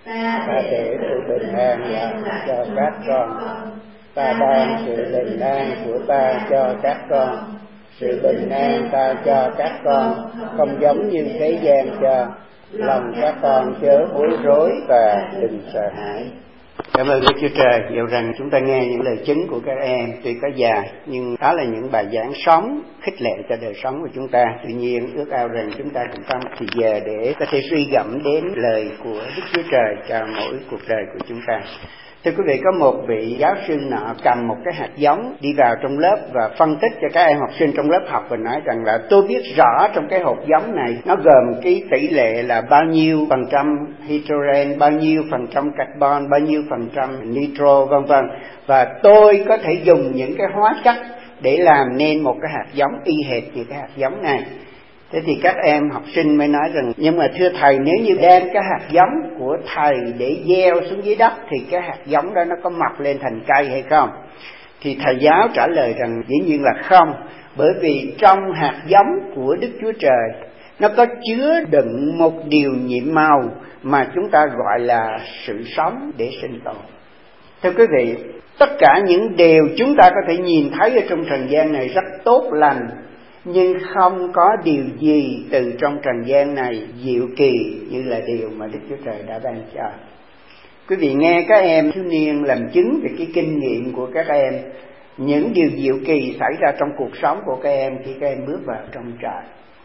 Ta để sự bình an lại cho các con. Ta ban sự bình an của ta cho các con. Sự bình an ta cho các con không giống như thế gian cho. Lòng các con chớ bối rối và đừng sợ hãi. Cảm ơn Đức Chúa Trời. Dẫu rằng chúng ta nghe những lời chứng của các em tuy có dài, nhưng đó là những bài giảng sống khích lệ cho đời sống của chúng ta. Tuy nhiên ước ao rằng chúng ta cũng có một thời giờ để có thể suy gẫm đến lời của Đức Chúa Trời cho mỗi cuộc đời của chúng ta. Thưa quý vị, có một vị giáo sư nọ cầm một cái hạt giống đi vào trong lớp và phân tích cho các em học sinh trong lớp học và nói rằng là tôi biết rõ trong cái hột giống này nó gồm cái tỷ lệ là bao nhiêu phần trăm hydrogen, bao nhiêu phần trăm carbon, bao nhiêu phần trăm nitro, vân vân, và tôi có thể dùng những cái hóa chất để làm nên một cái hạt giống y hệt như cái hạt giống này. Thế thì các em học sinh mới nói rằng, nhưng mà thưa thầy, nếu như đem cái hạt giống của thầy để gieo xuống dưới đất thì cái hạt giống đó nó có mọc lên thành cây hay không? Thì thầy giáo trả lời rằng dĩ nhiên là không, bởi vì trong hạt giống của Đức Chúa Trời nó có chứa đựng một điều nhiệm màu mà chúng ta gọi là sự sống để sinh tồn. Thưa quý vị, tất cả những điều chúng ta có thể nhìn thấy ở trong trần gian này rất tốt lành, nhưng không có điều gì từ trong trần gian này diệu kỳ như là điều mà Đức Chúa Trời đã ban cho. Quý vị nghe các em thiếu niên làm chứng về cái kinh nghiệm của các em, những điều diệu kỳ xảy ra trong cuộc sống của các em khi các em bước vào trong trại.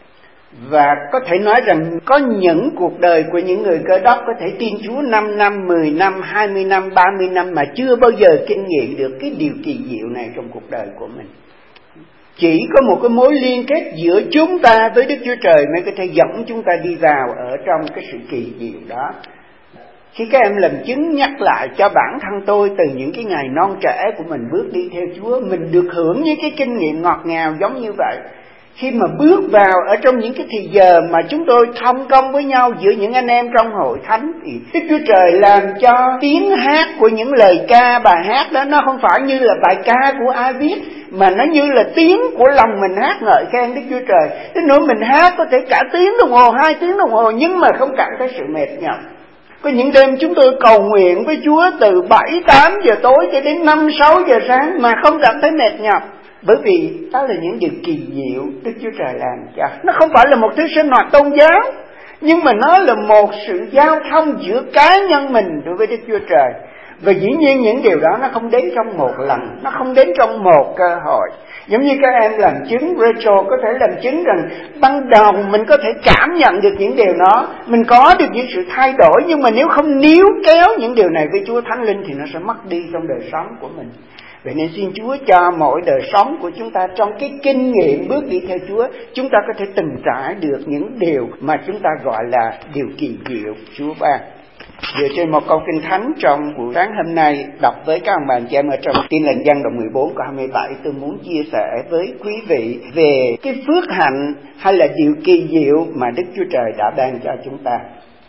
Và có thể nói rằng có những cuộc đời của những người Cơ Đốc có thể tin Chúa 5 năm, 10 năm, 20 năm, 30 năm mà chưa bao giờ kinh nghiệm được cái điều kỳ diệu này trong cuộc đời của mình. Chỉ có một cái mối liên kết giữa chúng ta với Đức Chúa Trời mới có thể dẫn chúng ta đi vào ở trong cái sự kỳ diệu đó. Khi các em làm chứng nhắc lại cho bản thân tôi từ những cái ngày non trẻ của mình bước đi theo Chúa, mình được hưởng những cái kinh nghiệm ngọt ngào giống như vậy. Khi mà bước vào ở trong những cái thì giờ mà chúng tôi thông công với nhau giữa những anh em trong hội thánh, thì Đức Chúa Trời làm cho tiếng hát của những lời ca bài hát đó nó không phải như là bài ca của ai viết, mà nó như là tiếng của lòng mình hát ngợi khen Đức Chúa Trời. Đến nỗi mình hát có thể cả tiếng đồng hồ, 2 tiếng đồng hồ, nhưng mà không cảm thấy sự mệt nhọc. Có những đêm chúng tôi cầu nguyện với Chúa từ 7-8 giờ tối cho đến 5-6 giờ sáng mà không cảm thấy mệt nhọc. Bởi vì đó là những điều kỳ diệu Đức Chúa Trời làm cho. Nó không phải là một thứ sinh hoạt tôn giáo, nhưng mà nó là một sự giao thông giữa cá nhân mình đối với Đức Chúa Trời. Và dĩ nhiên những điều đó nó không đến trong một lần, nó không đến trong một cơ hội. Giống như các em làm chứng, Rachel có thể làm chứng rằng ban đầu mình có thể cảm nhận được những điều đó, mình có được những sự thay đổi, nhưng mà nếu không níu kéo những điều này với Chúa Thánh Linh thì nó sẽ mất đi trong đời sống của mình. Vậy nên xin Chúa cho mỗi đời sống của chúng ta trong cái kinh nghiệm bước đi theo Chúa, chúng ta có thể từng trải được những điều mà chúng ta gọi là điều kỳ diệu Chúa ban. Dựa trên một câu kinh thánh trong buổi sáng hôm nay đọc với các ông bà anh chị em ở trong Tin Lành Giăng đoạn 14 câu 27, tôi muốn chia sẻ với quý vị về cái phước hạnh hay là điều kỳ diệu mà Đức Chúa Trời đã ban cho chúng ta.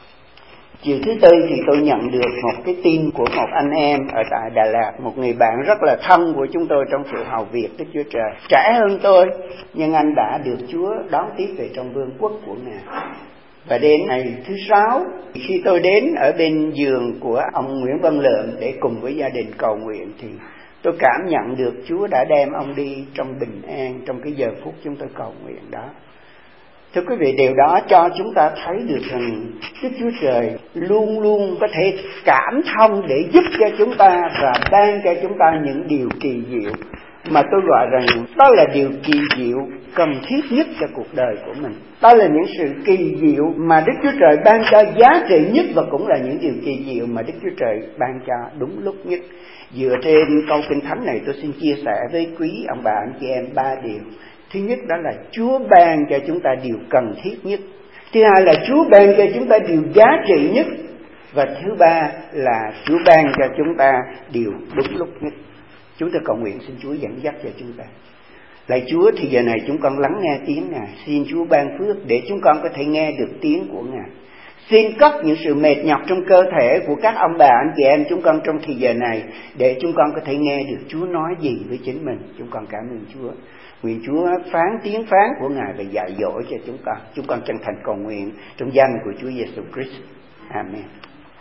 Chiều thứ Tư thì tôi nhận được một cái tin của một anh em ở tại Đà Lạt, một người bạn rất là thân của chúng tôi trong sự hầu việc Đức Chúa Trời. Trẻ hơn tôi, nhưng anh đã được Chúa đón tiếp về trong vương quốc của Ngài. Và đến ngày thứ Sáu, khi tôi đến ở bên giường của ông Nguyễn Văn Lượm để cùng với gia đình cầu nguyện, thì tôi cảm nhận được Chúa đã đem ông đi trong bình an trong cái giờ phút chúng tôi cầu nguyện đó. Thưa quý vị, điều đó cho chúng ta thấy được rằng Đức Chúa Trời luôn luôn có thể cảm thông để giúp cho chúng ta và ban cho chúng ta những điều kỳ diệu mà tôi gọi rằng đó là điều kỳ diệu cần thiết nhất cho cuộc đời của mình. Đó là những sự kỳ diệu mà Đức Chúa Trời ban cho giá trị nhất, và cũng là những điều kỳ diệu mà Đức Chúa Trời ban cho đúng lúc nhất. Dựa trên câu kinh thánh này, tôi xin chia sẻ với quý ông bà anh chị em 3 điều. Thứ nhất đó là Chúa ban cho chúng ta điều cần thiết nhất. Thứ hai là Chúa ban cho chúng ta điều giá trị nhất. Và thứ ba là Chúa ban cho chúng ta điều đúng lúc nhất. Chúng ta cầu nguyện xin Chúa dẫn dắt cho chúng ta. Lạy Chúa, thì giờ này chúng con lắng nghe tiếng Ngài. Xin Chúa ban phước để chúng con có thể nghe được tiếng của Ngài. Xin cất những sự mệt nhọc trong cơ thể của các ông bà anh chị em chúng con trong thời giờ này, để chúng con có thể nghe được Chúa nói gì với chính mình. Chúng con cảm ơn Chúa. Nguyện Chúa phán tiếng phán của Ngài và dạy dỗ cho chúng con. Chúng con chân thành cầu nguyện trong danh của Chúa Giêsu Christ. Amen.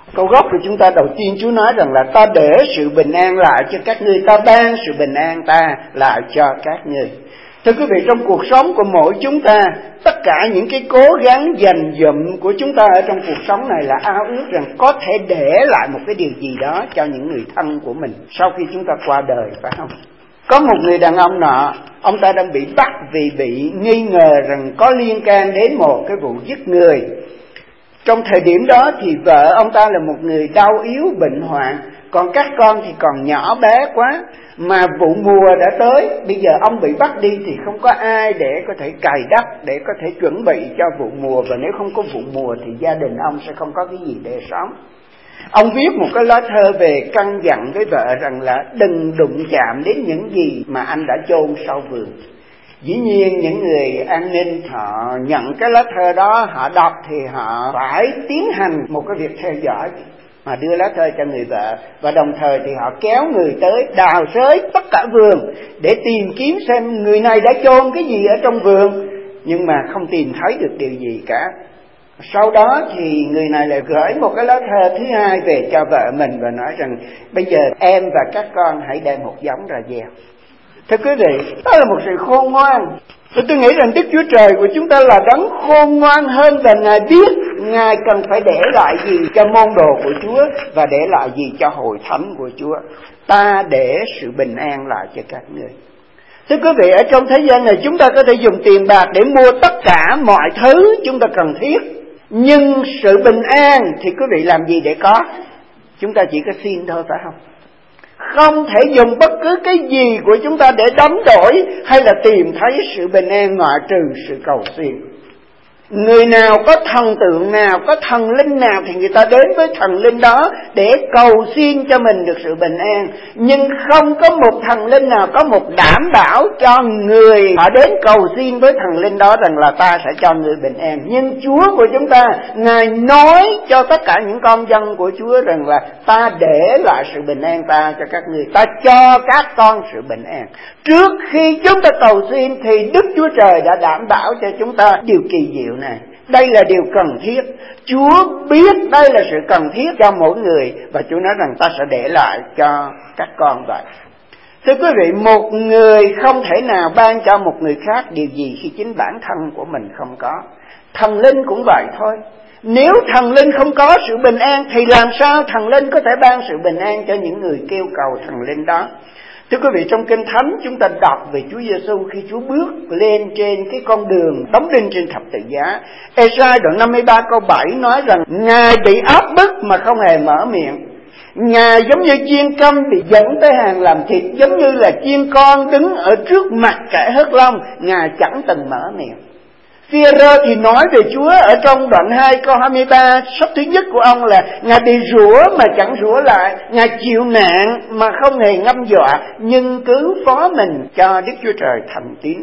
Câu gốc của chúng ta đầu tiên Chúa nói rằng là ta để sự bình an lại cho các ngươi, ta ban sự bình an ta lại cho các ngươi. Thưa quý vị, trong cuộc sống của mỗi chúng ta, tất cả những cái cố gắng dành dụm của chúng ta ở trong cuộc sống này là ao ước rằng có thể để lại một cái điều gì đó cho những người thân của mình sau khi chúng ta qua đời, phải không? Có một người đàn ông nọ, ông ta đang bị bắt vì bị nghi ngờ rằng có liên can đến một cái vụ giết người. Trong thời điểm đó thì vợ ông ta là một người đau yếu bệnh hoạn, còn các con thì còn nhỏ bé quá, mà vụ mùa đã tới, bây giờ ông bị bắt đi thì không có ai để có thể cày đất, để có thể chuẩn bị cho vụ mùa, và nếu không có vụ mùa thì gia đình ông sẽ không có cái gì để sống. Ông viết một cái lá thơ về căn dặn với vợ rằng là đừng đụng chạm đến những gì mà anh đã chôn sau vườn. Dĩ nhiên những người an ninh họ nhận cái lá thơ đó, họ đọc thì họ phải tiến hành một cái việc theo dõi mà đưa lá thơ cho người vợ, và đồng thời thì họ kéo người tới đào xới tất cả vườn để tìm kiếm xem người này đã chôn cái gì ở trong vườn, nhưng mà không tìm thấy được điều gì cả. Sau đó thì người này lại gửi một cái lá thơ thứ hai về cho vợ mình và nói rằng bây giờ em và các con hãy đem một giống ra gieo. Thưa quý vị, đó là một sự khôn ngoan. Và tôi nghĩ rằng Đức Chúa Trời của chúng ta là đấng khôn ngoan hơn, và Ngài biết Ngài cần phải để lại gì cho môn đồ của Chúa và để lại gì cho hội thánh của Chúa. Ta để sự bình an lại cho các người. Thưa quý vị, ở trong thế gian này chúng ta có thể dùng tiền bạc để mua tất cả mọi thứ chúng ta cần thiết, nhưng sự bình an thì quý vị làm gì để có? Chúng ta chỉ có xin thôi, phải không? Không thể dùng bất cứ cái gì của chúng ta để đánh đổi hay là tìm thấy sự bình an ngoại trừ sự cầu xin. Người nào có thần tượng nào, có thần linh nào thì người ta đến với thần linh đó để cầu xin cho mình được sự bình an. Nhưng không có một thần linh nào có một đảm bảo cho người họ đến cầu xin với thần linh đó rằng là ta sẽ cho người bình an. Nhưng Chúa của chúng ta, Ngài nói cho tất cả những con dân của Chúa rằng là ta để lại sự bình an ta cho các người, ta cho các con sự bình an. Trước khi chúng ta cầu xin thì Đức Chúa Trời đã đảm bảo cho chúng ta điều kỳ diệu này. Đây là điều cần thiết. Chúa biết đây là sự cần thiết cho mỗi người, và Chúa nói rằng ta sẽ để lại cho các con vậy. Thưa quý vị, một người không thể nào ban cho một người khác điều gì khi chính bản thân của mình không có. Thần linh cũng vậy thôi. Nếu thần linh không có sự bình an thì làm sao thần linh có thể ban sự bình an cho những người kêu cầu thần linh đó? Thưa quý vị, trong Kinh Thánh chúng ta đọc về Chúa Giêsu khi Chúa bước lên trên cái con đường đóng đinh trên thập tự giá. Ê-sai đoạn 53 câu 7 nói rằng Ngài bị áp bức mà không hề mở miệng. Ngài giống như chiên câm bị dẫn tới hàng làm thịt, giống như là chiên con đứng ở trước mặt kẻ hớt lông, Ngài chẳng từng mở miệng. Phi-e-rơ thì nói về Chúa ở trong đoạn 2 câu 23, sách thứ nhất của ông là Ngài bị rủa mà chẳng rủa lại, Ngài chịu nạn mà không hề ngâm dọa, nhưng cứ phó mình cho Đức Chúa Trời thành tín.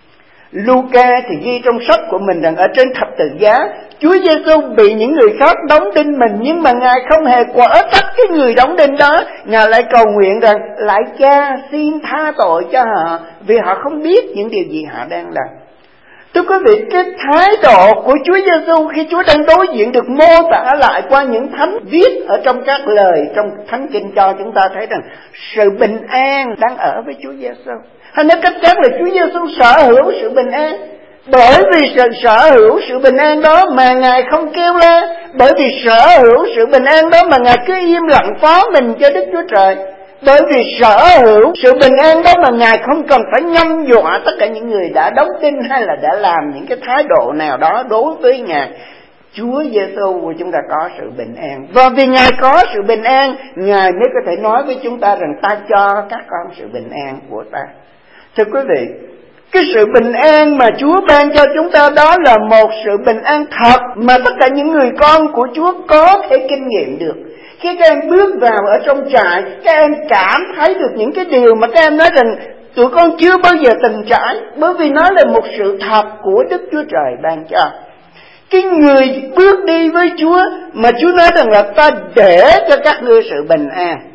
Luca thì ghi trong sách của mình rằng ở trên thập tự giá, Chúa Giêsu bị những người khác đóng đinh mình, nhưng mà Ngài không hề quở trách cái người đóng đinh đó. Ngài lại cầu nguyện rằng lạy Cha xin tha tội cho họ, vì họ không biết những điều gì họ đang làm. Thưa quý vị, cái thái độ của Chúa Giêsu khi Chúa đang đối diện được mô tả lại qua những thánh viết ở trong các lời trong Thánh Kinh cho chúng ta thấy rằng sự bình an đang ở với Chúa Giêsu. Hay nói cách khác là Chúa Giêsu sở hữu sự bình an. Bởi vì sự sở hữu sự bình an đó mà Ngài không kêu la, bởi vì sở hữu sự bình an đó mà Ngài cứ im lặng phó mình cho Đức Chúa Trời. Bởi vì sở hữu sự bình an đó mà Ngài không cần phải ngâm dọa tất cả những người đã đóng đinh hay là đã làm những cái thái độ nào đó đối với Ngài. Chúa Giêsu của chúng ta có sự bình an, và vì Ngài có sự bình an, Ngài mới có thể nói với chúng ta rằng ta cho các con sự bình an của ta. Thưa quý vị, cái sự bình an mà Chúa ban cho chúng ta đó là một sự bình an thật mà tất cả những người con của Chúa có thể kinh nghiệm được. Khi các em bước vào ở trong trại, các em cảm thấy được những cái điều mà các em nói rằng tụi con chưa bao giờ từng trải, bởi vì nó là một sự thật của Đức Chúa Trời ban cho. Cái người bước đi với Chúa mà Chúa nói rằng là ta để cho các ngươi sự bình an.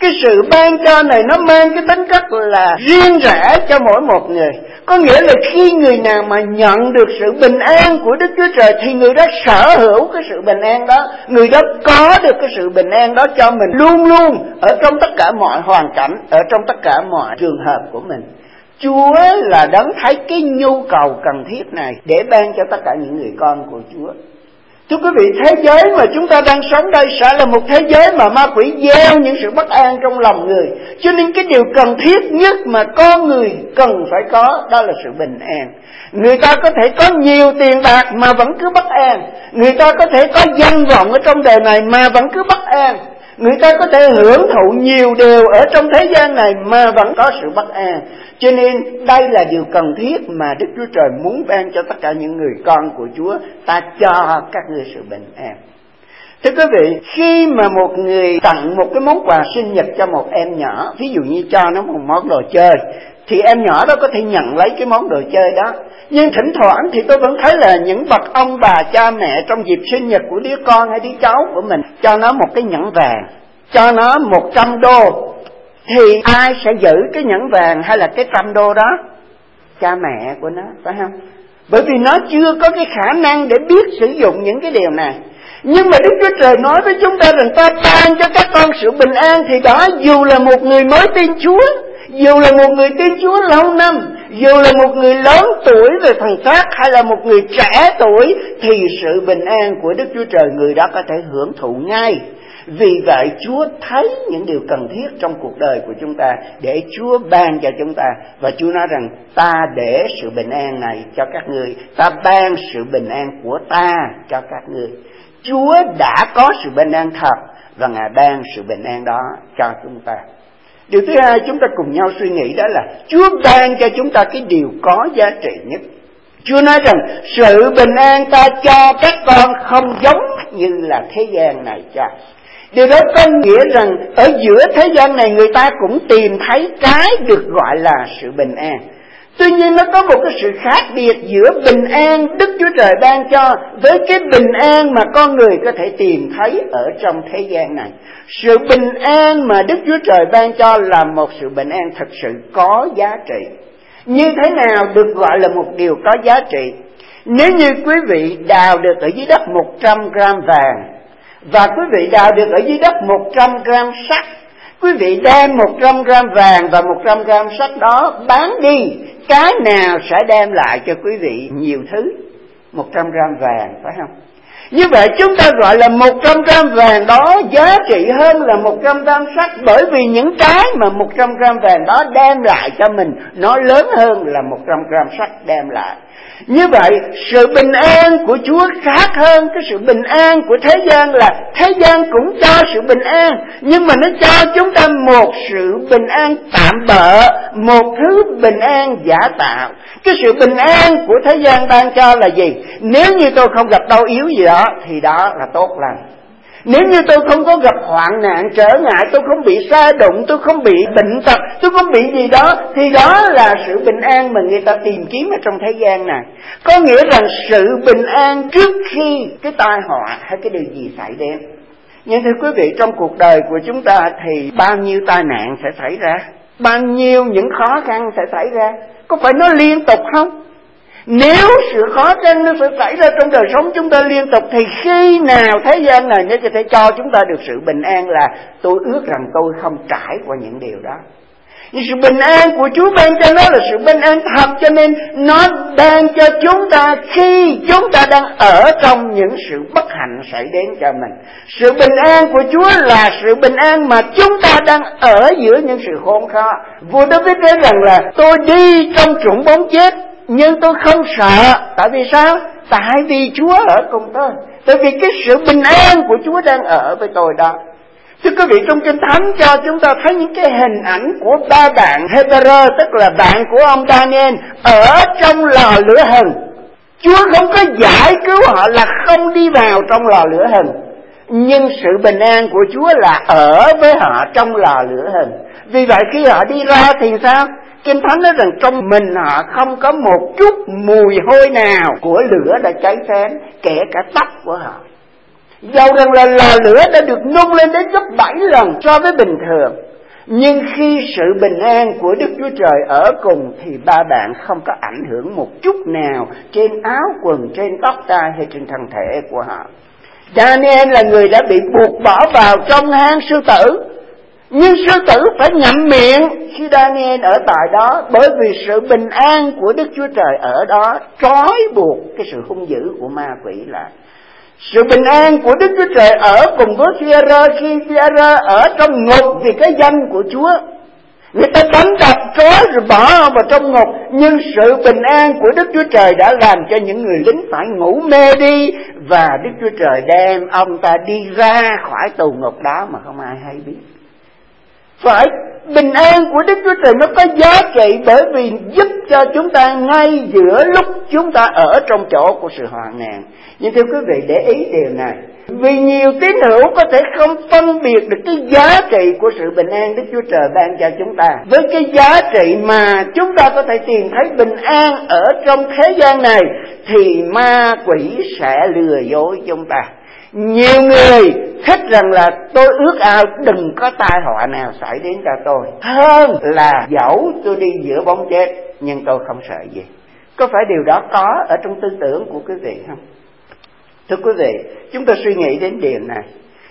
Cái sự ban cho này nó mang cái tính chất là riêng rẽ cho mỗi một người. Có nghĩa là khi người nào mà nhận được sự bình an của Đức Chúa Trời thì người đó sở hữu cái sự bình an đó. Người đó có được cái sự bình an đó cho mình luôn luôn ở trong tất cả mọi hoàn cảnh, ở trong tất cả mọi trường hợp của mình. Chúa là đấng thấy cái nhu cầu cần thiết này để ban cho tất cả những người con của Chúa. Thưa quý vị, thế giới mà chúng ta đang sống đây sẽ là một thế giới mà ma quỷ gieo những sự bất an trong lòng người. Cho nên cái điều cần thiết nhất mà con người cần phải có đó là sự bình an. Người ta có thể có nhiều tiền bạc mà vẫn cứ bất an. Người ta có thể có danh vọng ở trong đời này mà vẫn cứ bất an. Người ta có thể hưởng thụ nhiều điều ở trong thế gian này mà vẫn có sự bất an. Cho nên đây là điều cần thiết mà Đức Chúa Trời muốn ban cho tất cả những người con của Chúa. Ta cho các ngươi sự bình an. Thưa quý vị, khi mà một người tặng một cái món quà sinh nhật cho một em nhỏ, ví dụ như cho nó một món đồ chơi, thì em nhỏ đó có thể nhận lấy cái món đồ chơi đó. Nhưng thỉnh thoảng thì tôi vẫn thấy là những bậc ông bà cha mẹ trong dịp sinh nhật của đứa con hay đứa cháu của mình cho nó một cái nhẫn vàng, cho nó 100 đô. Thì ai sẽ giữ cái nhẫn vàng hay là cái 100 đô đó? Cha mẹ của nó, phải không? Bởi vì nó chưa có cái khả năng để biết sử dụng những cái điều này. Nhưng mà Đức Chúa Trời nói với chúng ta rằng ta ban cho các con sự bình an, thì đó dù là một người mới tin Chúa, dù là một người tin Chúa lâu năm, dù là một người lớn tuổi về phần xác hay là một người trẻ tuổi, thì sự bình an của Đức Chúa Trời người đó có thể hưởng thụ ngay. Vì vậy Chúa thấy những điều cần thiết trong cuộc đời của chúng ta để Chúa ban cho chúng ta. Và Chúa nói rằng ta để sự bình an này cho các ngươi, ta ban sự bình an của ta cho các ngươi. Chúa đã có sự bình an thật và Ngài ban sự bình an đó cho chúng ta. Điều thứ hai chúng ta cùng nhau suy nghĩ đó là Chúa ban cho chúng ta cái điều có giá trị nhất. Chúa nói rằng sự bình an ta cho các con không giống như là thế gian này cho. Điều đó có nghĩa rằng ở giữa thế gian này người ta cũng tìm thấy cái được gọi là sự bình an. Tuy nhiên nó có một cái sự khác biệt giữa bình an Đức Chúa Trời ban cho với cái bình an mà con người có thể tìm thấy ở trong thế gian này. Sự bình an mà Đức Chúa Trời ban cho là một sự bình an thực sự có giá trị. Như thế nào được gọi là một điều có giá trị? Nếu như quý vị đào được ở dưới đất 100 gram vàng, và quý vị đào được ở dưới đất 100 gram sắt, quý vị đem 100 gram vàng và 100 gram sắt đó bán đi, cái nào sẽ đem lại cho quý vị nhiều thứ? 100 gram vàng, phải không? Như vậy chúng ta gọi là 100 gram vàng đó giá trị hơn là 100 gram sắt, bởi vì những cái mà 100 gram vàng đó đem lại cho mình nó lớn hơn là 100 gram sắt đem lại. Như vậy sự bình an của Chúa khác hơn cái sự bình an của thế gian, là thế gian cũng cho sự bình an, nhưng mà nó cho chúng ta một sự bình an tạm bợ, một thứ bình an giả tạo. Cái sự bình an của thế gian ban cho là gì? Nếu như tôi không gặp đau yếu gì đó thì đó là tốt lành. Nếu như tôi không có gặp hoạn nạn trở ngại, tôi không bị sa đụng, tôi không bị bệnh tật, tôi không bị gì đó, thì đó là sự bình an mà người ta tìm kiếm ở trong thế gian này. Có nghĩa rằng sự bình an trước khi cái tai họa hay cái điều gì xảy đến. Nhưng thưa quý vị, trong cuộc đời của chúng ta thì bao nhiêu tai nạn sẽ xảy ra, bao nhiêu những khó khăn sẽ xảy ra, có phải nó liên tục không? Nếu sự khó khăn nó sẽ xảy ra trong đời sống chúng ta liên tục, thì khi nào thế gian này nó có thể cho chúng ta được sự bình an là tôi ước rằng tôi không trải qua những điều đó. Nhưng sự bình an của Chúa ban cho nó là sự bình an thật, cho nên nó ban cho chúng ta khi chúng ta đang ở trong những sự bất hạnh xảy đến cho mình. Sự bình an của Chúa là sự bình an mà chúng ta đang ở giữa những sự khốn khó. Vua David nói rằng là tôi đi trong trũng bóng chết nhưng tôi không sợ. Tại vì sao? Tại vì Chúa ở cùng tôi. Tại vì cái sự bình an của Chúa đang ở với tôi đó. Thưa quý vị, trong Kinh Thánh cho chúng ta thấy những cái hình ảnh của ba bạn Hebrew, tức là bạn của ông Daniel, ở trong lò lửa hừng. Chúa không có giải cứu họ là không đi vào trong lò lửa hừng, nhưng sự bình an của Chúa là ở với họ trong lò lửa hừng. Vì vậy khi họ đi ra thì sao? Kinh Thánh nói rằng trong mình họ không có một chút mùi hôi nào của lửa đã cháy xém, kể cả tóc của họ. Dầu rằng là lò lửa đã được nung lên đến gấp 7 lần so với bình thường, Nhưng khi sự bình an của Đức Chúa Trời ở cùng thì ba bạn không có ảnh hưởng một chút nào trên áo quần, trên tóc tai hay trên thân thể của họ. Daniel là người đã bị buộc bỏ vào trong hang sư tử, nhưng sư tử phải ngậm miệng khi Daniel ở tại đó, bởi vì sự bình an của Đức Chúa Trời ở đó trói buộc cái sự hung dữ của ma quỷ lại. Sự bình an của Đức Chúa Trời ở cùng với Phi-e-rơ khi Phi-e-rơ ở trong ngục vì cái danh của Chúa. Người ta đánh đập trói rồi bỏ vào trong ngục, nhưng sự bình an của Đức Chúa Trời đã làm cho những người lính phải ngủ mê đi, và Đức Chúa Trời đem ông ta đi ra khỏi tù ngục đó mà không ai hay biết. Phải bình an của Đức Chúa Trời nó có giá trị, bởi vì giúp cho chúng ta ngay giữa lúc chúng ta ở trong chỗ của sự hoạn nạn. Nhưng thưa quý vị, để ý điều này, vì nhiều tín hữu có thể không phân biệt được cái giá trị của sự bình an Đức Chúa Trời ban cho chúng ta với cái giá trị mà chúng ta có thể tìm thấy bình an ở trong thế gian này, thì ma quỷ sẽ lừa dối chúng ta. Nhiều người thích rằng là tôi ước ao đừng có tai họa nào xảy đến cho tôi, hơn là dẫu tôi đi giữa bóng chết nhưng tôi không sợ gì. Có phải điều đó có ở trong tư tưởng của quý vị không? Thưa quý vị, chúng ta suy nghĩ đến điều này.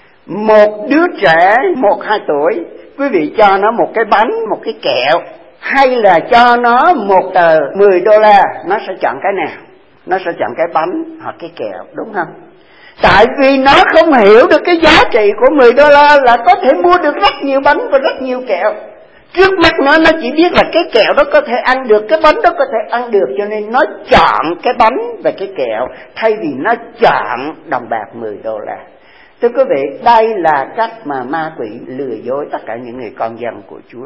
Một đứa trẻ 1-2 tuổi, quý vị cho nó một cái bánh, một cái kẹo, hay là cho nó một tờ $10, nó sẽ chọn cái nào? Nó sẽ chọn cái bánh hoặc cái kẹo, đúng không? Tại vì nó không hiểu được cái giá trị của $10 là có thể mua được rất nhiều bánh và rất nhiều kẹo. Trước mắt nó chỉ biết là cái kẹo đó có thể ăn được, cái bánh đó có thể ăn được, cho nên nó chọn cái bánh và cái kẹo thay vì nó chọn đồng bạc $10. Thưa quý vị, đây là cách mà ma quỷ lừa dối tất cả những người con dân của Chúa.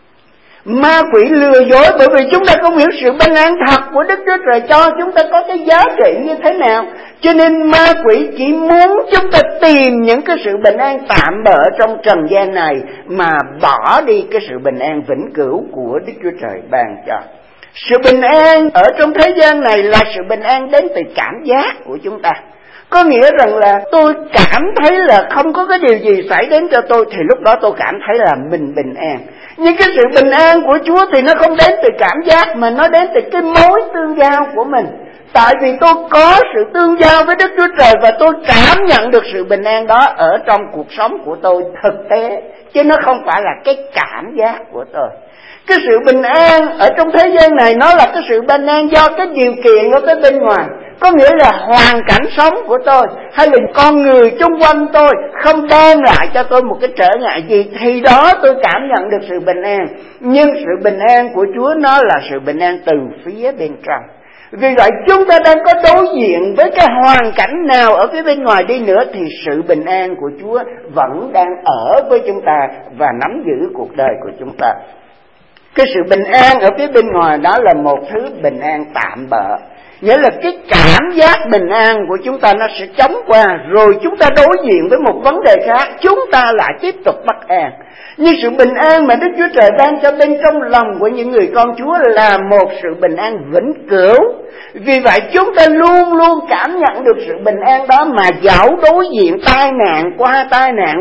Ma quỷ lừa dối bởi vì chúng ta không hiểu sự bình an thật của Đức Chúa Trời cho chúng ta có cái giá trị như thế nào. Cho nên ma quỷ chỉ muốn chúng ta tìm những cái sự bình an tạm bợ trong trần gian này, mà bỏ đi cái sự bình an vĩnh cửu của Đức Chúa Trời ban cho. Sự bình an ở trong thế gian này là sự bình an đến từ cảm giác của chúng ta. Có nghĩa rằng là tôi cảm thấy là không có cái điều gì xảy đến cho tôi, thì lúc đó tôi cảm thấy là mình bình an. Nhưng cái sự bình an của Chúa thì nó không đến từ cảm giác, mà nó đến từ cái mối tương giao của mình. Tại vì tôi có sự tương giao với Đức Chúa Trời và tôi cảm nhận được sự bình an đó ở trong cuộc sống của tôi thực tế, chứ nó không phải là cái cảm giác của tôi. Cái sự bình an ở trong thế gian này nó là cái sự bình an do cái điều kiện ở cái bên ngoài. Có nghĩa là hoàn cảnh sống của tôi hay là con người xung quanh tôi không đem lại cho tôi một cái trở ngại gì, thì đó tôi cảm nhận được sự bình an. Nhưng sự bình an của Chúa nó là sự bình an từ phía bên trong. Vì vậy chúng ta đang có đối diện với cái hoàn cảnh nào ở phía bên ngoài đi nữa, thì sự bình an của Chúa vẫn đang ở với chúng ta và nắm giữ cuộc đời của chúng ta. Cái sự bình an ở phía bên ngoài đó là một thứ bình an tạm bợ, nghĩa là cái cảm giác bình an của chúng ta nó sẽ chóng qua, rồi chúng ta đối diện với một vấn đề khác, chúng ta lại tiếp tục bất an. Nhưng sự bình an mà Đức Chúa Trời ban cho bên trong lòng của những người con Chúa là một sự bình an vĩnh cửu. Vì vậy chúng ta luôn luôn cảm nhận được sự bình an đó, mà dẫu đối diện tai nạn qua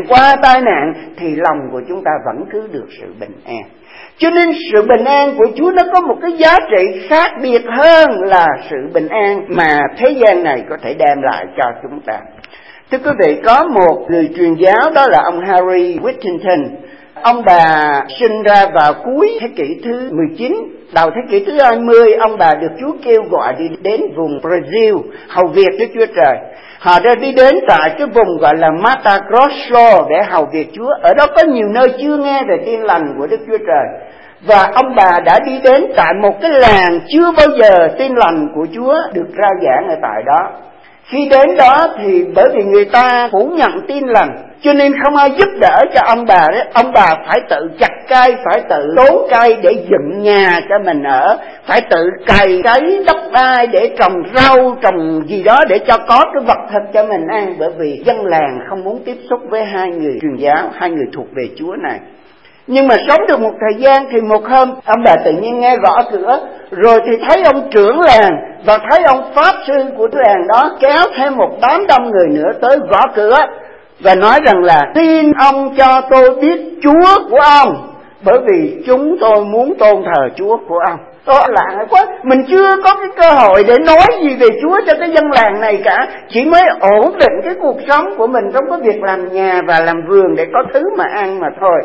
tai nạn thì lòng của chúng ta vẫn cứ được sự bình an. Cho nên sự bình an của Chúa nó có một cái giá trị khác biệt hơn là sự bình an mà thế gian này có thể đem lại cho chúng ta. Thưa quý vị, có một người truyền giáo đó là ông Harry Whittington. Ông bà sinh ra vào cuối thế kỷ thứ 19, đầu thế kỷ thứ 20, ông bà được Chúa kêu gọi đi đến vùng Brazil hầu việc Đức Chúa Trời. Họ đã đi đến tại cái vùng gọi là Mato Grosso để hầu việc Chúa. Ở đó có nhiều nơi chưa nghe về tin lành của Đức Chúa Trời. Và ông bà đã đi đến tại một cái làng chưa bao giờ tin lành của Chúa được rao giảng ở tại đó. Khi đến đó thì bởi vì người ta phủ nhận tin lành, cho nên không ai giúp đỡ cho ông bà đấy. Ông bà phải tự chặt cây, phải tự tốn cây để dựng nhà cho mình ở, phải tự cày cấy đất đai để trồng rau, trồng gì đó để cho có cái vật thực cho mình ăn. Bởi vì dân làng không muốn tiếp xúc với hai người truyền giáo, hai người thuộc về Chúa này. Nhưng mà sống được một thời gian thì một hôm ông bà tự nhiên nghe gõ cửa, rồi thì thấy ông trưởng làng và thấy ông pháp sư của làng đó kéo thêm một đám đông người nữa tới gõ cửa và nói rằng là xin ông cho tôi biết Chúa của ông Bởi vì chúng tôi muốn tôn thờ Chúa của ông. Đó lạ quá, mình chưa có cái cơ hội để nói gì về Chúa cho cái dân làng này cả. Chỉ mới ổn định cái cuộc sống của mình trong cái việc làm nhà và làm vườn để có thứ mà ăn mà thôi.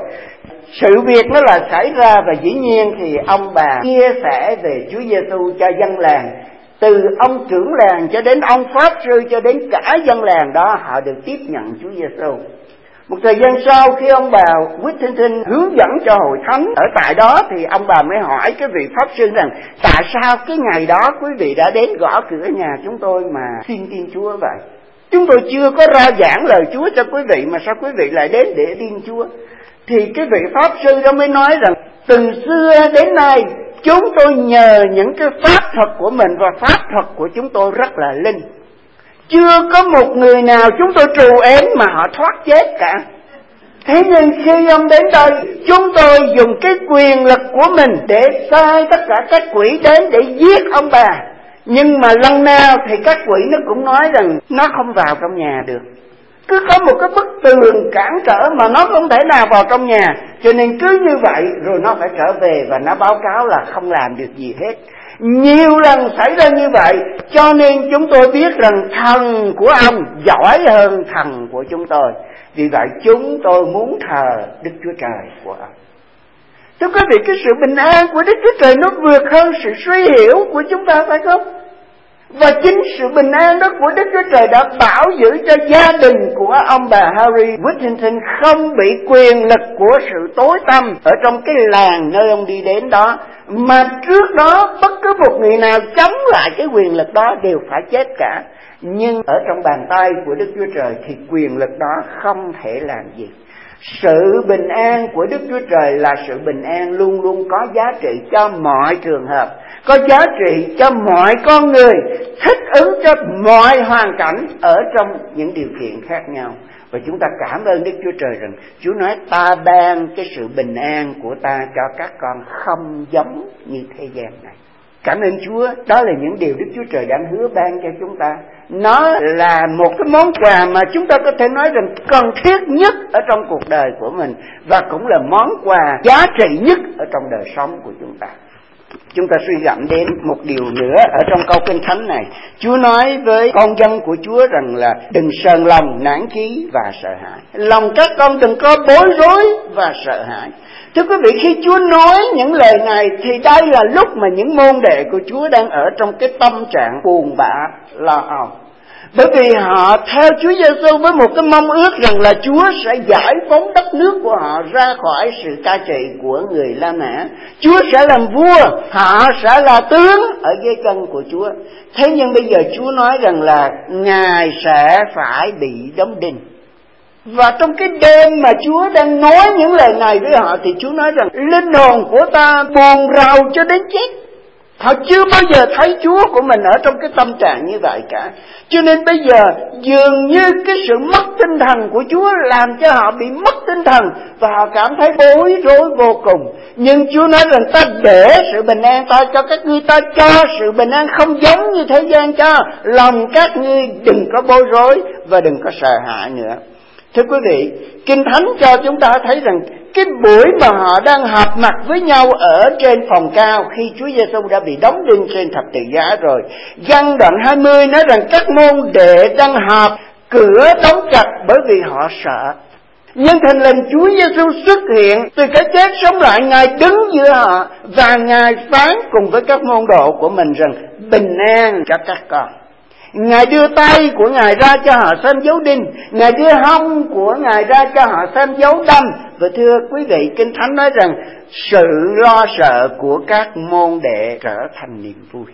Sự việc nó là xảy ra, và dĩ nhiên thì ông bà chia sẻ về Chúa Giêsu cho dân làng. Từ ông trưởng làng cho đến ông pháp sư cho đến cả dân làng đó, họ được tiếp nhận Chúa Giêsu. Một thời gian sau, khi ông bà Whittington hướng dẫn cho hội thánh ở tại đó, thì ông bà mới hỏi cái vị pháp sư rằng: tại sao cái ngày đó quý vị đã đến gõ cửa nhà chúng tôi mà xin tin Chúa vậy? Chúng tôi chưa có ra giảng lời Chúa cho quý vị, mà sao quý vị lại đến để tin Chúa? Thì cái vị pháp sư đó mới nói rằng: từ xưa đến nay chúng tôi nhờ những cái pháp thuật của mình, và pháp thuật của chúng tôi rất là linh. Chưa có một người nào chúng tôi trù ếm mà họ thoát chết cả. Thế nhưng khi ông đến đây, chúng tôi dùng cái quyền lực của mình để sai tất cả các quỷ đến để giết ông bà. Nhưng mà lần nào thì các quỷ nó cũng nói rằng nó không vào trong nhà được. Cứ có một cái bức tường cản trở mà nó không thể nào vào trong nhà. Cho nên cứ như vậy rồi nó phải trở về và nó báo cáo là không làm được gì hết. Nhiều lần xảy ra như vậy, cho nên chúng tôi biết rằng thần của ông giỏi hơn thần của chúng tôi. Vì vậy chúng tôi muốn thờ Đức Chúa Trời của ông. Thưa quý vị, cái sự bình an của Đức Chúa Trời nó vượt hơn sự suy hiểu của chúng ta, phải không? Và chính sự bình an đó của Đức Chúa Trời đã bảo giữ cho gia đình của ông bà Harry Whittington không bị quyền lực của sự tối tăm ở trong cái làng nơi ông đi đến đó. Mà trước đó bất cứ một người nào chống lại cái quyền lực đó đều phải chết cả. Nhưng ở trong bàn tay của Đức Chúa Trời thì quyền lực đó không thể làm gì. Sự bình an của Đức Chúa Trời là sự bình an luôn luôn có giá trị cho mọi trường hợp, có giá trị cho mọi con người, thích ứng cho mọi hoàn cảnh ở trong những điều kiện khác nhau. Và chúng ta cảm ơn Đức Chúa Trời rằng Chúa nói: ta ban cái sự bình an của ta cho các con không giống như thế gian này. Cảm ơn Chúa, đó là những điều Đức Chúa Trời đang hứa ban cho chúng ta. Nó là một cái món quà mà chúng ta có thể nói rằng cần thiết nhất ở trong cuộc đời của mình, và cũng là món quà giá trị nhất ở trong đời sống của chúng ta. Chúng ta suy gẫm đến một điều nữa ở trong câu Kinh Thánh này. Chúa nói với con dân của Chúa rằng là đừng sờn lòng, nản chí và sợ hãi. Lòng các con đừng có bối rối và sợ hãi. Thưa quý vị, khi Chúa nói những lời này thì đây là lúc mà những môn đệ của Chúa đang ở trong cái tâm trạng buồn bã, lo âu. Bởi vì họ theo Chúa Giêsu với một cái mong ước rằng là Chúa sẽ giải phóng đất nước của họ ra khỏi sự cai trị của người La Mã. Chúa sẽ làm vua, họ sẽ là tướng ở dưới chân của Chúa. Thế nhưng bây giờ Chúa nói rằng là Ngài sẽ phải bị đóng đinh. Và trong cái đêm mà Chúa đang nói những lời này với họ thì Chúa nói rằng linh hồn của ta buồn rầu cho đến chết. Họ chưa bao giờ thấy Chúa của mình ở trong cái tâm trạng như vậy cả. Cho nên bây giờ dường như cái sự mất tinh thần của Chúa làm cho họ bị mất tinh thần, và họ cảm thấy bối rối vô cùng. Nhưng Chúa nói rằng ta để sự bình an ta cho các ngươi, ta cho sự bình an không giống như thế gian cho. Lòng các ngươi đừng có bối rối và đừng có sợ hãi nữa. Thưa quý vị, Kinh Thánh cho chúng ta thấy rằng cái buổi mà họ đang họp mặt với nhau ở trên phòng cao khi Chúa Giêsu đã bị đóng đinh trên thập tự giá rồi. Giăng đoạn 20 nói rằng các môn đệ đang họp, cửa đóng chặt bởi vì họ sợ. Nhưng thình lình Chúa Giêsu xuất hiện từ cái chết sống lại, Ngài đứng giữa họ và Ngài phán cùng với các môn đồ của mình rằng bình an cho các con. Ngài đưa tay của Ngài ra cho họ xem dấu đinh, Ngài đưa hông của Ngài ra cho họ xem dấu đâm. Và thưa quý vị, Kinh Thánh nói rằng sự lo sợ của các môn đệ trở thành niềm vui.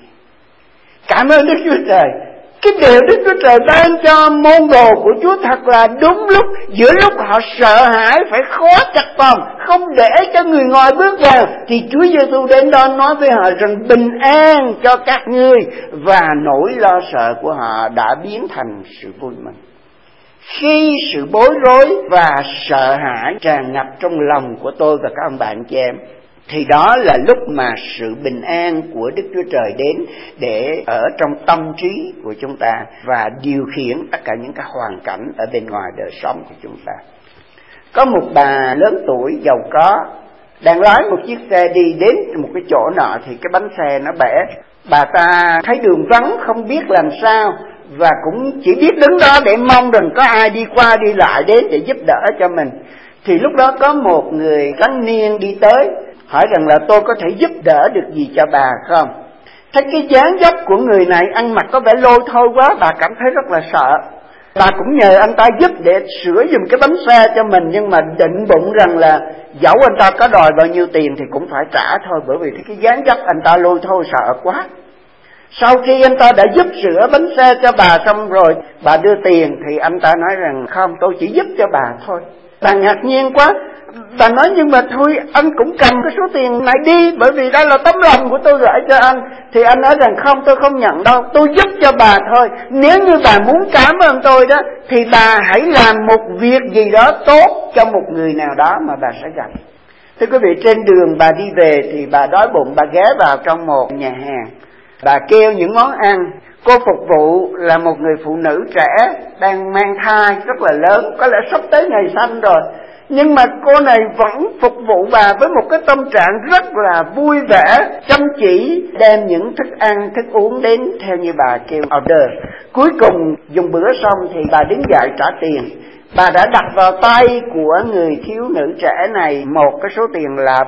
Cảm ơn Đức Chúa Trời. Cái điều Đức Chúa Trời ban cho môn đồ của Chúa thật là đúng lúc. Giữa lúc họ sợ hãi phải khóa chặt phòng, không để cho người ngoài bước vào, thì Chúa Giêsu đến đó nói với họ rằng bình an cho các ngươi. Và nỗi lo sợ của họ đã biến thành sự vui mừng. Khi sự bối rối và sợ hãi tràn ngập trong lòng của tôi và các ông bạn chị em, thì đó là lúc mà sự bình an của Đức Chúa Trời đến để ở trong tâm trí của chúng ta và điều khiển tất cả những cái hoàn cảnh ở bên ngoài đời sống của chúng ta. Có một bà lớn tuổi giàu có Đang lái một chiếc xe đi đến một cái chỗ nọ thì cái bánh xe nó bể. Bà ta thấy đường vắng không biết làm sao, và cũng chỉ biết đứng đó để mong rằng có ai đi qua đi lại đến để giúp đỡ cho mình. Thì lúc đó có một người thanh niên đi tới, hỏi rằng là tôi có thể giúp đỡ được gì cho bà không? Thấy cái dáng dấp của người này ăn mặc có vẻ lôi thôi quá, bà cảm thấy rất là sợ. Bà cũng nhờ anh ta giúp để sửa giùm cái bánh xe cho mình, nhưng mà định bụng rằng là dẫu anh ta có đòi bao nhiêu tiền thì cũng phải trả thôi, bởi vì cái dáng dấp anh ta lôi thôi sợ quá. Sau khi anh ta đã giúp sửa bánh xe cho bà xong rồi, bà đưa tiền thì anh ta nói rằng không, tôi chỉ giúp cho bà thôi. Bà ngạc nhiên quá, bà nói nhưng mà thôi anh cũng cầm cái số tiền này đi, bởi vì đây là tấm lòng của tôi gửi cho anh. Thì anh nói rằng không, tôi không nhận đâu, tôi giúp cho bà thôi. Nếu như bà muốn cảm ơn tôi đó thì bà hãy làm một việc gì đó tốt cho một người nào đó mà bà sẽ gặp. Thưa quý vị, trên đường bà đi về thì bà đói bụng, bà ghé vào trong một nhà hàng, bà kêu những món ăn. Cô phục vụ là một người phụ nữ trẻ đang mang thai rất là lớn, có lẽ sắp tới ngày sanh rồi, nhưng mà cô này vẫn phục vụ bà với một cái tâm trạng rất là vui vẻ, chăm chỉ đem những thức ăn, thức uống đến theo như bà kêu order. Cuối cùng dùng bữa xong thì bà đứng dậy trả tiền. Bà đã đặt vào tay của người thiếu nữ trẻ này một cái số tiền là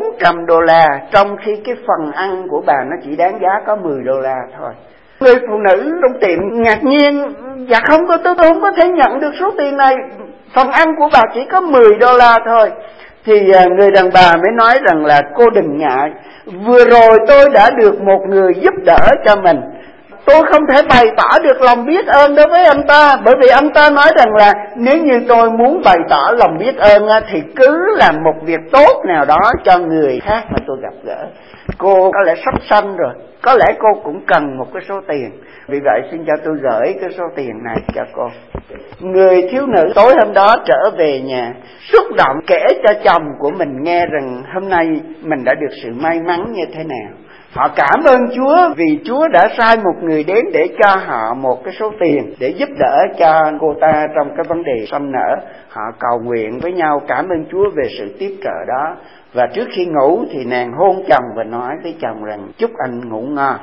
$400, trong khi cái phần ăn của bà nó chỉ đáng giá có $10 thôi. Người phụ nữ trong tiệm ngạc nhiên, dạ không có, tôi không có thể nhận được số tiền này, phần ăn của bà chỉ có $10 thôi. Thì người đàn bà mới nói rằng là cô đừng ngại, vừa rồi tôi đã được một người giúp đỡ cho mình, tôi không thể bày tỏ được lòng biết ơn đối với anh ta, bởi vì anh ta nói rằng là nếu như tôi muốn bày tỏ lòng biết ơn thì cứ làm một việc tốt nào đó cho người khác mà tôi gặp gỡ. Cô có lẽ sắp sanh rồi, có lẽ cô cũng cần một cái số tiền, vì vậy xin cho tôi gửi cái số tiền này cho cô. Người thiếu nữ tối hôm đó trở về nhà, xúc động kể cho chồng của mình nghe rằng hôm nay mình đã được sự may mắn như thế nào. Họ cảm ơn Chúa vì Chúa đã sai một người đến để cho họ một cái số tiền để giúp đỡ cho cô ta trong cái vấn đề sanh nở. Họ cầu nguyện với nhau cảm ơn Chúa về sự tiếp trợ đó. Và trước khi ngủ thì nàng hôn chồng và nói với chồng rằng chúc anh ngủ ngon.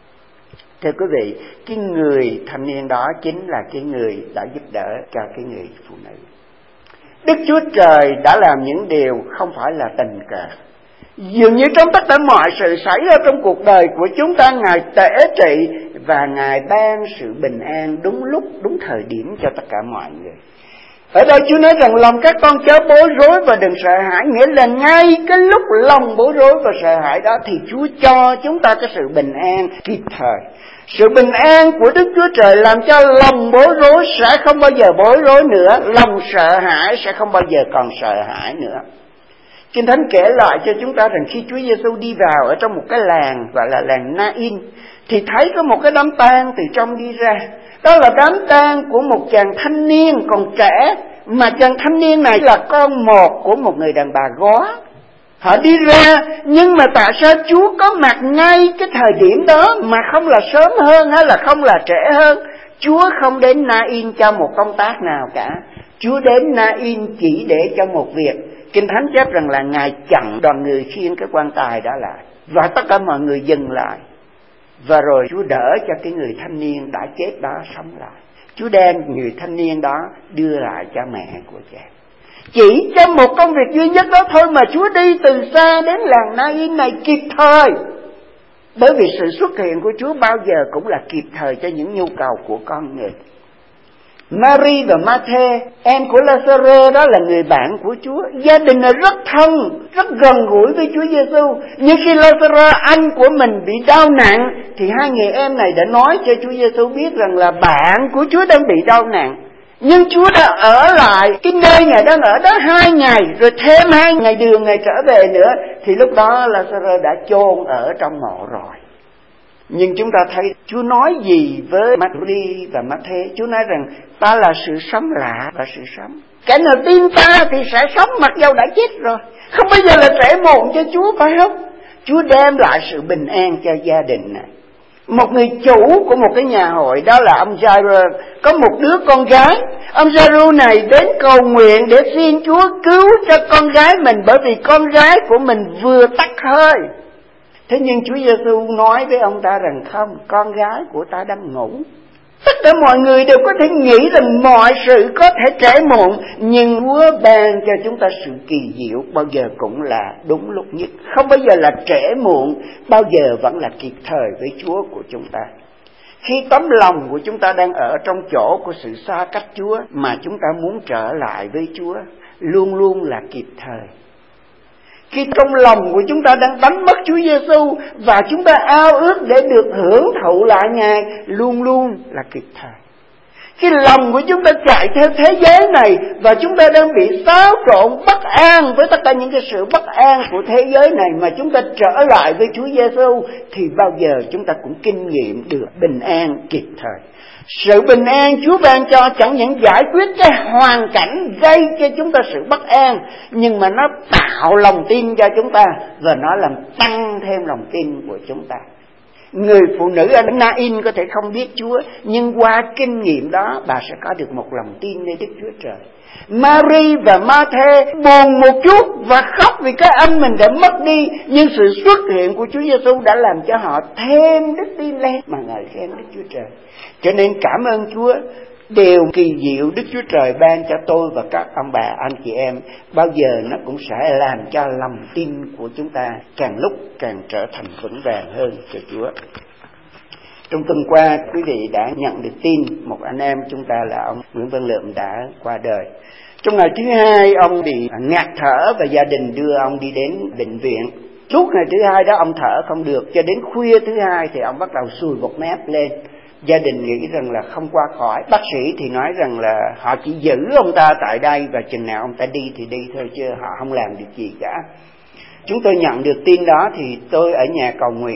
Thưa quý vị, cái người thanh niên đó chính là cái người đã giúp đỡ cho cái người phụ nữ. Đức Chúa Trời đã làm những điều không phải là tình cờ. Dường như trong tất cả mọi sự xảy ra trong cuộc đời của chúng ta, Ngài tể trị và Ngài ban sự bình an đúng lúc, đúng thời điểm cho tất cả mọi người. Ở đây Chúa nói rằng lòng các con chớ bối rối và đừng sợ hãi, nghĩa là ngay cái lúc lòng bối rối và sợ hãi đó thì Chúa cho chúng ta cái sự bình an kịp thời. Sự bình an của Đức Chúa Trời làm cho lòng bối rối sẽ không bao giờ bối rối nữa, lòng sợ hãi sẽ không bao giờ còn sợ hãi nữa. Kinh Thánh kể lại cho chúng ta rằng khi Chúa Giêsu đi vào ở trong một cái làng gọi là làng Na-in, thì thấy có một cái đám tang từ trong đi ra. Đó là đám tang của một chàng thanh niên còn trẻ, mà chàng thanh niên này là con một của một người đàn bà góa. Họ đi ra, nhưng mà tại sao Chúa có mặt ngay cái thời điểm đó mà không là sớm hơn hay là không là trễ hơn? Chúa không đến Na-in cho một công tác nào cả. Chúa đến Na-in chỉ để cho một việc. Kinh Thánh chép rằng là Ngài chặn đoàn người khiêng cái quan tài đó lại, và tất cả mọi người dừng lại. Và rồi Chúa đỡ cho cái người thanh niên đã chết đó sống lại. Chúa đem người thanh niên đó đưa lại cho mẹ của chàng. Chỉ cho một công việc duy nhất đó thôi mà Chúa đi từ xa đến làng Na-in này kịp thời. Bởi vì sự xuất hiện của Chúa bao giờ cũng là kịp thời cho những nhu cầu của con người. Mary và Matthew, em của Lazarus đó là người bạn của Chúa. Gia đình này rất thân, rất gần gũi với Chúa Giêsu. Nhưng khi Lazarus anh của mình bị đau nặng, thì hai người em này đã nói cho Chúa Giêsu biết rằng là bạn của Chúa đang bị đau nặng. Nhưng Chúa đã ở lại cái nơi Ngài đang ở đó 2 ngày, rồi thêm 2 ngày đường Ngài trở về nữa. Thì lúc đó Lazarus đã chôn ở trong mộ rồi. Nhưng chúng ta thấy Chúa nói gì với Mary và Matthew? Chúa nói rằng ta là sự sống lạ và sự sống. Kẻ nào tin ta thì sẽ sống mặc dầu đã chết rồi. Không bao giờ là trễ muộn cho Chúa, phải không? Chúa đem lại sự bình an cho gia đình này. Một người chủ của một cái nhà hội, đó là ông Jairus, có một đứa con gái. Ông Jairus này đến cầu nguyện để xin Chúa cứu cho con gái mình, bởi vì con gái của mình vừa tắt hơi. Thế nhưng Chúa Giêsu nói với ông ta rằng không, con gái của ta đang ngủ. Tất cả mọi người đều có thể nghĩ rằng mọi sự có thể trễ muộn, nhưng Chúa ban cho chúng ta sự kỳ diệu bao giờ cũng là đúng lúc nhất. Không bao giờ là trễ muộn, bao giờ vẫn là kịp thời với Chúa của chúng ta. Khi tấm lòng của chúng ta đang ở trong chỗ của sự xa cách Chúa, mà chúng ta muốn trở lại với Chúa, luôn luôn là kịp thời. Khi trong lòng của chúng ta đang đánh mất Chúa Giêsu và chúng ta ao ước để được hưởng thụ lại Ngài, luôn luôn là kịp thời. Khi lòng của chúng ta chạy theo thế giới này và chúng ta đang bị xáo trộn bất an với tất cả những cái sự bất an của thế giới này, mà chúng ta trở lại với Chúa Giêsu, thì bao giờ chúng ta cũng kinh nghiệm được bình an kịp thời. Sự bình an Chúa ban cho chẳng những giải quyết cái hoàn cảnh gây cho chúng ta sự bất an, nhưng mà nó tạo lòng tin cho chúng ta và nó làm tăng thêm lòng tin của chúng ta. Người phụ nữ ở Nain có thể không biết Chúa, nhưng qua kinh nghiệm đó bà sẽ có được một lòng tin nơi Đức Chúa Trời. Mary và Ma-thê buồn một chút và khóc vì cái anh mình đã mất đi, nhưng sự xuất hiện của Chúa Giêsu đã làm cho họ thêm đức tin lên mà ngợi khen Đức Chúa Trời. Cho nên cảm ơn Chúa, điều kỳ diệu Đức Chúa Trời ban cho tôi và các ông bà anh chị em, bao giờ nó cũng sẽ làm cho lòng tin của chúng ta càng lúc càng trở thành vững vàng hơn cho Chúa. Trong tuần qua, quý vị đã nhận được tin một anh em chúng ta là ông Nguyễn Văn Lượm đã qua đời. Trong ngày thứ hai, ông bị ngạt thở và gia đình đưa ông đi đến bệnh viện. Suốt ngày thứ hai đó ông thở không được, cho đến khuya thứ hai thì ông bắt đầu sùi bọt mép lên. Gia đình nghĩ rằng là không qua khỏi. Bác sĩ thì nói rằng là họ chỉ giữ ông ta tại đây và chừng nào ông ta đi thì đi thôi, chứ họ không làm được gì cả. Chúng tôi nhận được tin đó thì tôi ở nhà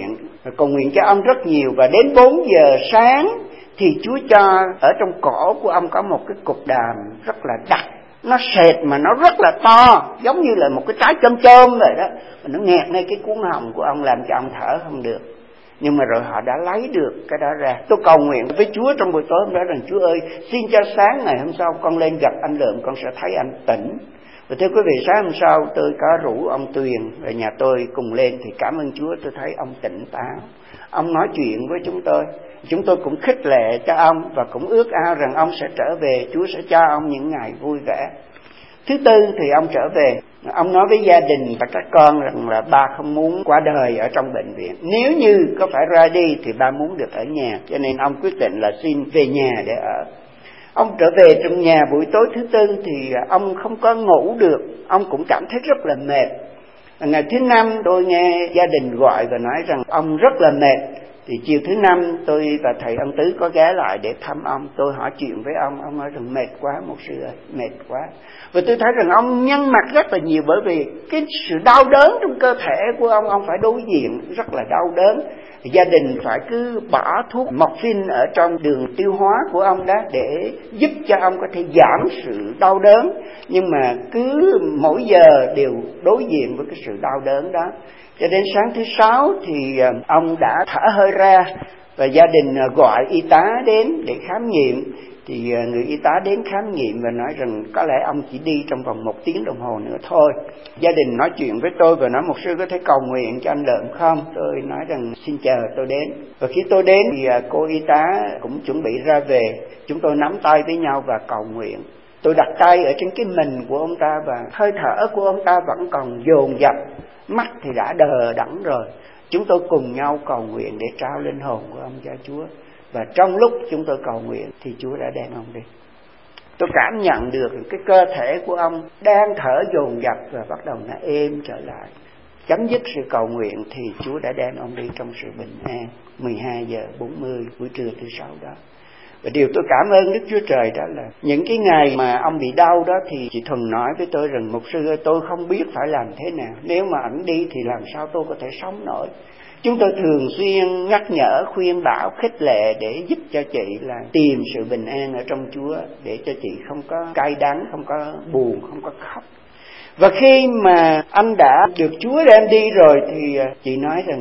cầu nguyện cho ông rất nhiều. Và đến 4 giờ sáng thì Chúa cho ở trong cổ của ông có một cái cục đàm rất là đặc. Nó sệt mà nó rất là to, giống như là một cái trái chôm chôm vậy đó. Mà nó nghẹt ngay cái cuống họng của ông làm cho ông thở không được. Nhưng mà rồi họ đã lấy được cái đó ra. Tôi cầu nguyện với Chúa trong buổi tối hôm đó rằng Chúa ơi, xin cho sáng ngày hôm sau con lên gặp anh Lượm, con sẽ thấy anh tỉnh. Và thưa quý vị, sáng hôm sau tôi có rủ ông Tuyền và nhà tôi cùng lên, thì cảm ơn Chúa tôi thấy ông tỉnh táo. Ông nói chuyện với chúng tôi cũng khích lệ cho ông và cũng ước ao rằng ông sẽ trở về, Chúa sẽ cho ông những ngày vui vẻ. Thứ tư thì ông trở về, ông nói với gia đình và các con rằng là ba không muốn qua đời ở trong bệnh viện. Nếu như có phải ra đi thì ba muốn được ở nhà, cho nên ông quyết định là xin về nhà để ở. Ông trở về trong nhà buổi tối thứ tư thì ông không có ngủ được, ông cũng cảm thấy rất là mệt. Ngày thứ năm tôi nghe gia đình gọi và nói rằng ông rất là mệt. Thì chiều thứ năm tôi và thầy Ân Tứ có ghé lại để thăm ông. Tôi hỏi chuyện với ông nói rằng mệt quá mục sư ơi, mệt quá. Và tôi thấy rằng ông nhăn mặt rất là nhiều, bởi vì cái sự đau đớn trong cơ thể của ông phải đối diện rất là đau đớn. Gia đình phải cứ bỏ thuốc morphine ở trong đường tiêu hóa của ông đó để giúp cho ông có thể giảm sự đau đớn. Nhưng mà cứ mỗi giờ đều đối diện với cái sự đau đớn đó. Cho đến sáng thứ sáu thì ông đã thở hơi ra và gia đình gọi y tá đến để khám nghiệm. Thì người y tá đến khám nghiệm và nói rằng có lẽ ông chỉ đi trong vòng 1 tiếng đồng hồ nữa thôi. Gia đình nói chuyện với tôi và nói mục sư có thể cầu nguyện cho anh Lượm không? Tôi nói rằng xin chờ tôi đến. Và khi tôi đến thì cô y tá cũng chuẩn bị ra về. Chúng tôi nắm tay với nhau và cầu nguyện. Tôi đặt tay ở trên cái mình của ông ta và hơi thở của ông ta vẫn còn dồn dập, mắt thì đã đờ đẫn rồi. Chúng tôi cùng nhau cầu nguyện để trao linh hồn của ông cho Chúa. Và trong lúc chúng tôi cầu nguyện thì Chúa đã đem ông đi. Tôi cảm nhận được cái cơ thể của ông đang thở dồn dập và bắt đầu nó êm trở lại. Chấm dứt sự cầu nguyện thì Chúa đã đem ông đi trong sự bình an. 12 giờ 40 buổi trưa thứ sáu đó. Và điều tôi cảm ơn Đức Chúa Trời đó là những cái ngày mà ông bị đau đó thì chị Thuần nói với tôi rằng mục sư ơi, tôi không biết phải làm thế nào. Nếu mà ảnh đi thì làm sao tôi có thể sống nổi. Chúng tôi thường xuyên nhắc nhở, khuyên bảo, khích lệ để giúp cho chị là tìm sự bình an ở trong Chúa, để cho chị không có cay đắng, không có buồn, không có khóc. Và khi mà anh đã được Chúa đem đi rồi thì chị nói rằng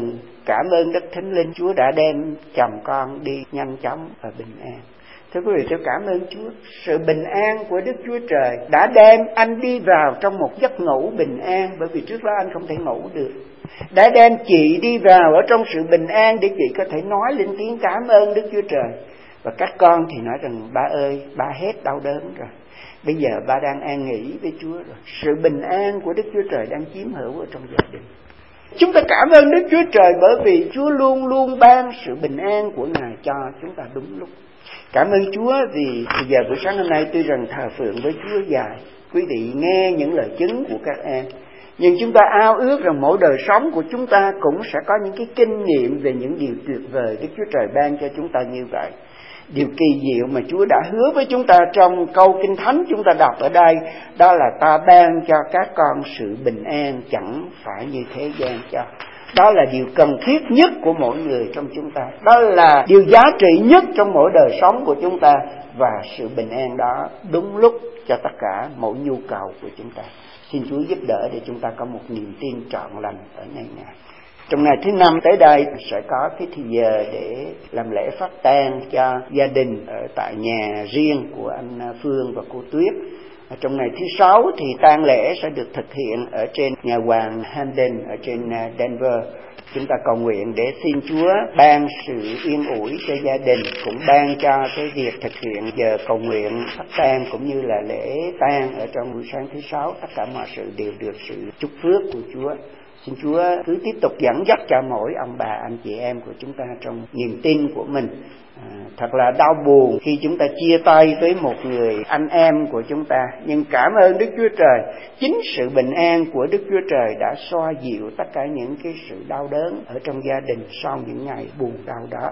cảm ơn Đức Thánh Linh, Chúa đã đem chồng con đi nhanh chóng và bình an. Thưa quý vị, tôi cảm ơn Chúa. Sự bình an của Đức Chúa Trời đã đem anh đi vào trong một giấc ngủ bình an, bởi vì trước đó anh không thể ngủ được. Đã đem chị đi vào ở trong sự bình an để chị có thể nói lên tiếng cảm ơn Đức Chúa Trời. Và các con thì nói rằng ba ơi, ba hết đau đớn rồi. Bây giờ ba đang an nghỉ với Chúa rồi. Sự bình an của Đức Chúa Trời đang chiếm hữu ở trong gia đình. Chúng ta cảm ơn Đức Chúa Trời bởi vì Chúa luôn luôn ban sự bình an của Ngài cho chúng ta đúng lúc. Cảm ơn Chúa vì giờ buổi sáng hôm nay tuy rằng thờ phượng với Chúa dài, quý vị nghe những lời chứng của các em, nhưng chúng ta ao ước rằng mỗi đời sống của chúng ta cũng sẽ có những cái kinh nghiệm về những điều tuyệt vời Đức Chúa Trời ban cho chúng ta như vậy. Điều kỳ diệu mà Chúa đã hứa với chúng ta trong câu Kinh Thánh chúng ta đọc ở đây, đó là ta ban cho các con sự bình an chẳng phải như thế gian cho. Đó là điều cần thiết nhất của mỗi người trong chúng ta. Đó là điều giá trị nhất trong mỗi đời sống của chúng ta. Và sự bình an đó đúng lúc cho tất cả mọi nhu cầu của chúng ta. Xin Chúa giúp đỡ để chúng ta có một niềm tin trọn lành ở ngày ngày. Trong ngày thứ 5 tới đây sẽ có cái thì giờ để làm lễ phát tang cho gia đình ở tại nhà riêng của anh Phương và cô Tuyết. Trong ngày thứ 6 thì tang lễ sẽ được thực hiện ở trên nhà hoàng Hamden ở trên Denver. Chúng ta cầu nguyện để xin Chúa ban sự yên ủi cho gia đình, cũng ban cho cái việc thực hiện giờ cầu nguyện phát tang cũng như là lễ tang ở trong buổi sáng thứ 6. Tất cả mọi sự đều được sự chúc phước của Chúa. Xin Chúa cứ tiếp tục dẫn dắt cho mỗi ông bà, anh chị em của chúng ta trong niềm tin của mình. Thật là đau buồn khi chúng ta chia tay với một người anh em của chúng ta. Nhưng cảm ơn Đức Chúa Trời, chính sự bình an của Đức Chúa Trời đã xoa dịu tất cả những cái sự đau đớn ở trong gia đình sau những ngày buồn đau đó.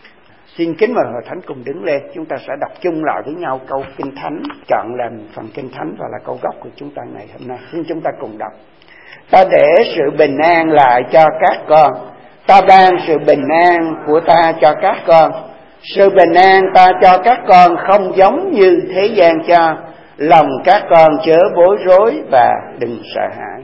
Xin kính mời Hội Thánh cùng đứng lên. Chúng ta sẽ đọc chung lại với nhau câu Kinh Thánh, chọn làm phần Kinh Thánh và là câu gốc của chúng ta ngày hôm nay. Xin chúng ta cùng đọc. Ta để sự bình an lại cho các con, ta ban sự bình an của ta cho các con. Sự bình an ta cho các con không giống như thế gian cho. Lòng các con chớ bối rối và đừng sợ hãi.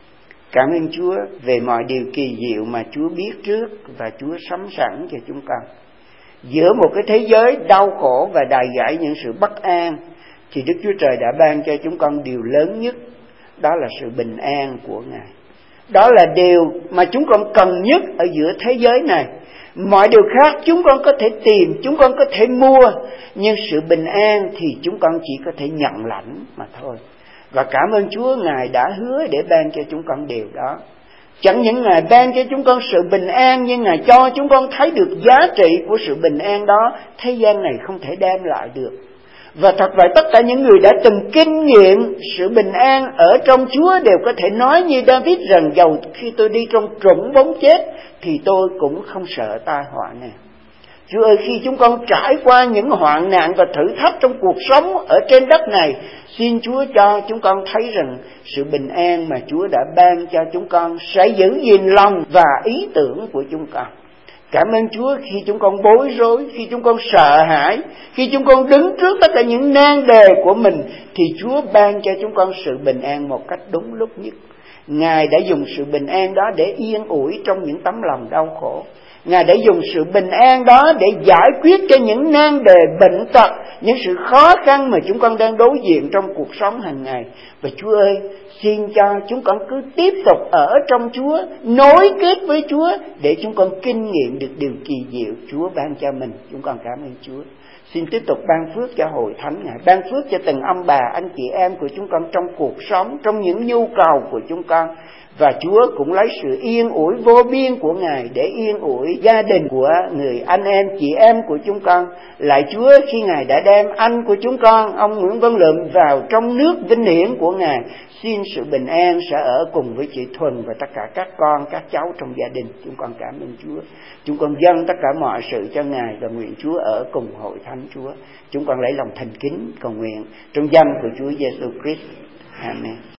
Cảm ơn Chúa về mọi điều kỳ diệu mà Chúa biết trước và Chúa sắm sẵn cho chúng con. Giữa một cái thế giới đau khổ và đầy dẫy những sự bất an, thì Đức Chúa Trời đã ban cho chúng con điều lớn nhất, đó là sự bình an của Ngài. Đó là điều mà chúng con cần nhất ở giữa thế giới này. Mọi điều khác chúng con có thể tìm, chúng con có thể mua, nhưng sự bình an thì chúng con chỉ có thể nhận lãnh mà thôi. Và cảm ơn Chúa, Ngài đã hứa để ban cho chúng con điều đó. Chẳng những Ngài ban cho chúng con sự bình an, nhưng Ngài cho chúng con thấy được giá trị của sự bình an đó thế gian này không thể đem lại được. Và thật vậy, tất cả những người đã từng kinh nghiệm sự bình an ở trong Chúa đều có thể nói như David rằng dầu khi tôi đi trong trũng bóng chết thì tôi cũng không sợ tai họa nào. Chúa ơi, khi chúng con trải qua những hoạn nạn và thử thách trong cuộc sống ở trên đất này, xin Chúa cho chúng con thấy rằng sự bình an mà Chúa đã ban cho chúng con sẽ giữ gìn lòng và ý tưởng của chúng con. Cảm ơn Chúa khi chúng con bối rối, khi chúng con sợ hãi, khi chúng con đứng trước tất cả những nan đề của mình, thì Chúa ban cho chúng con sự bình an một cách đúng lúc nhất. Ngài đã dùng sự bình an đó để yên ủi trong những tấm lòng đau khổ. Ngài đã dùng sự bình an đó để giải quyết cho những nan đề bệnh tật, những sự khó khăn mà chúng con đang đối diện trong cuộc sống hàng ngày. Và Chúa ơi, xin cho chúng con cứ tiếp tục ở trong Chúa, nối kết với Chúa để chúng con kinh nghiệm được điều kỳ diệu Chúa ban cho mình. Chúng con cảm ơn Chúa. Xin tiếp tục ban phước cho Hội Thánh Ngài, ban phước cho từng ông bà, anh chị em của chúng con trong cuộc sống, trong những nhu cầu của chúng con. Và Chúa cũng lấy sự yên ủi vô biên của Ngài để yên ủi gia đình của người anh em, chị em của chúng con. Lạy Chúa, khi Ngài đã đem anh của chúng con, ông Nguyễn Văn Lượm, vào trong nước vinh hiển của Ngài, xin sự bình an sẽ ở cùng với chị Thuần và tất cả các con, các cháu trong gia đình. Chúng con cảm ơn Chúa. Chúng con dâng tất cả mọi sự cho Ngài và nguyện Chúa ở cùng Hội Thánh Chúa. Chúng con lấy lòng thành kính cầu nguyện trong danh của Chúa Giêsu Christ. Amen.